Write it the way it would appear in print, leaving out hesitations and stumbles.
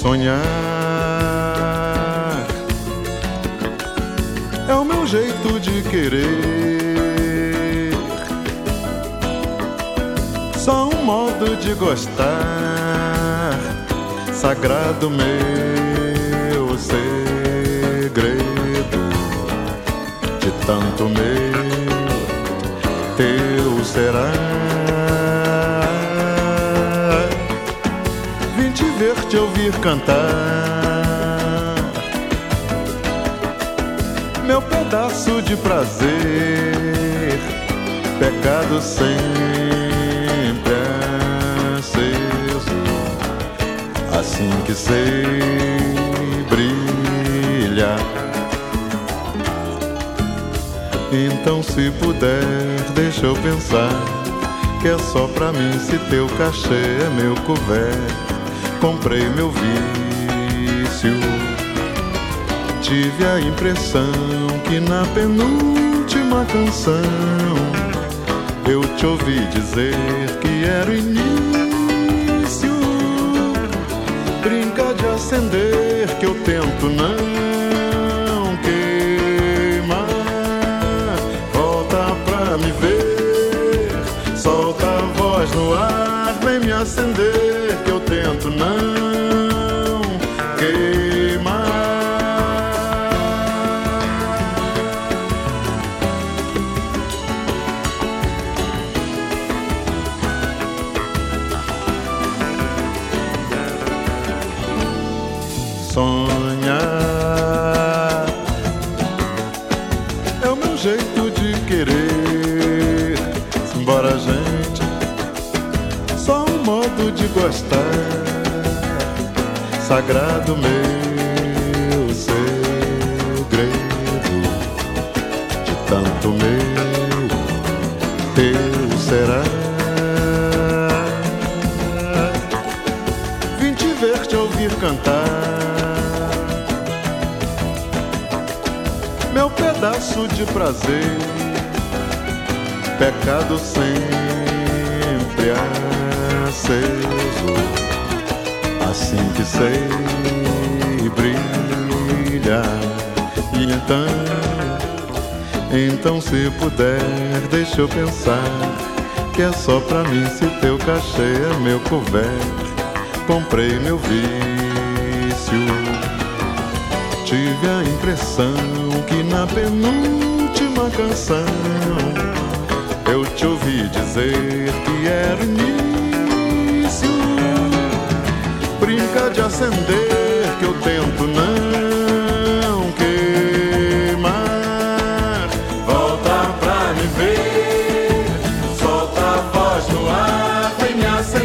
Sonhar é o meu jeito de querer, só um modo de gostar, sagrado meu segredo, de tanto meu, teu será. Vim te ver, te ouvir cantar, meu pedaço de prazer, pecado sempre aceso, assim que sei brilhar. Então se puder, deixa eu pensar, que é só pra mim se teu cachê é meu couvert. Comprei meu vício, tive a impressão que na penúltima canção eu te ouvi dizer que era o início. Brinca de acender que eu tento não queimar. Volta pra me ver, solta a voz no ar, vem me acender que eu tento não queimar. Sonhar é o meu jeito de querer, embora a gente só um modo de gostar, sagrado meu segredo, de tanto meu, teu será. Vim te ver, te ouvir cantar, meu pedaço de prazer, pecado sempre aceso, assim que sei brilhar. E então se puder, deixa eu pensar, que é só pra mim se teu cachê é meu couvert. Comprei meu vício, tive a impressão que na penúltima canção eu te ouvi dizer que era o início. Brinca de acender que eu tento não queimar. Volta pra me ver, solta a voz no ar, vem me acender